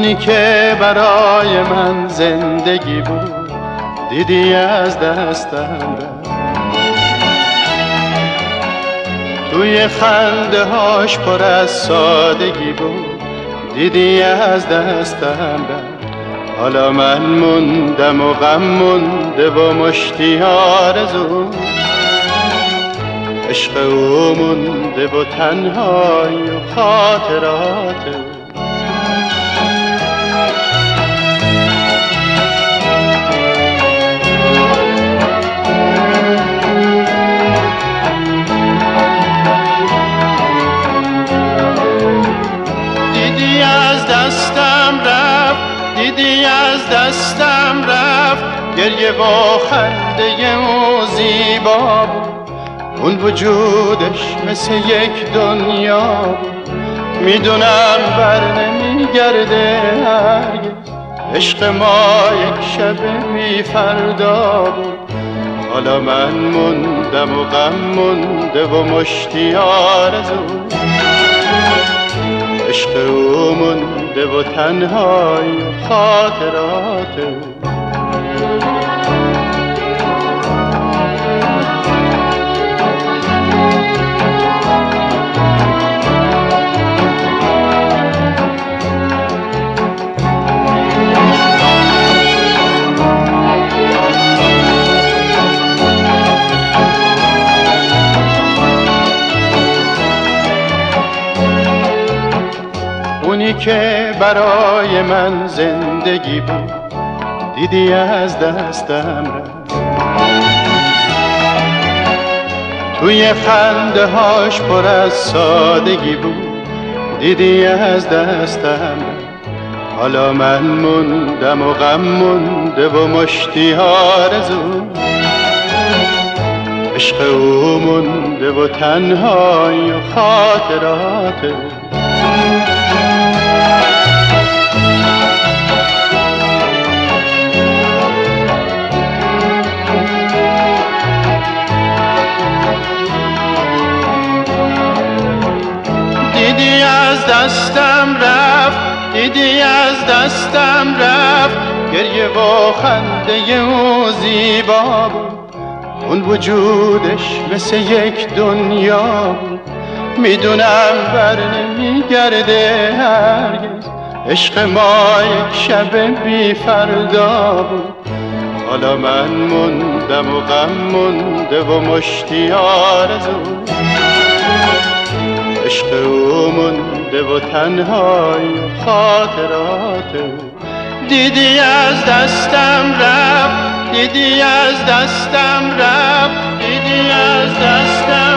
اونی که برای من زندگی بود دیدی از دستم رفت. توی خنده هاش پر از سادگی بود دیدی از دستم رفت. حالا من موندم و غم مونده و مشتی آرزو، عشق او مونده و تنهایی و خاطرات او. دیدی از دستم رفت، دیدی از دستم رفت، گریه و خنده او زیبا بود. اون وجودش مثل یک دنیا بود. میدونم بر نمیگرده هرگز، عشق ما یک شب بی فردا بود. حالا من موندم و غم مونده و مشتی آرزو، عشق او مونده و تنهایی و خاطرات او. اونی که برای من زندگی بود دیدی از دستم رفت. توی خنده هاش پر از سادگی بود دیدی از دستم رفت. حالا من موندم و غم مونده و مشتی آرزو، عشق او مونده و تنهایی و خاطرات او. دیدی از دستم رفت، دیدی از دستم رفت، گریه و خنده او زیبا بود. اون وجودش مثل یک دنیا بود. میدونم بر نمیگرده هرگز، عشق ما یک شب بی فردا بود. حالا من موندم و غم مونده و مشتی آرزو، عشق او مونده و تنهایی و خاطرات او. دیدی از دستم رفت، دیدی از دستم رفت، دیدی از دستم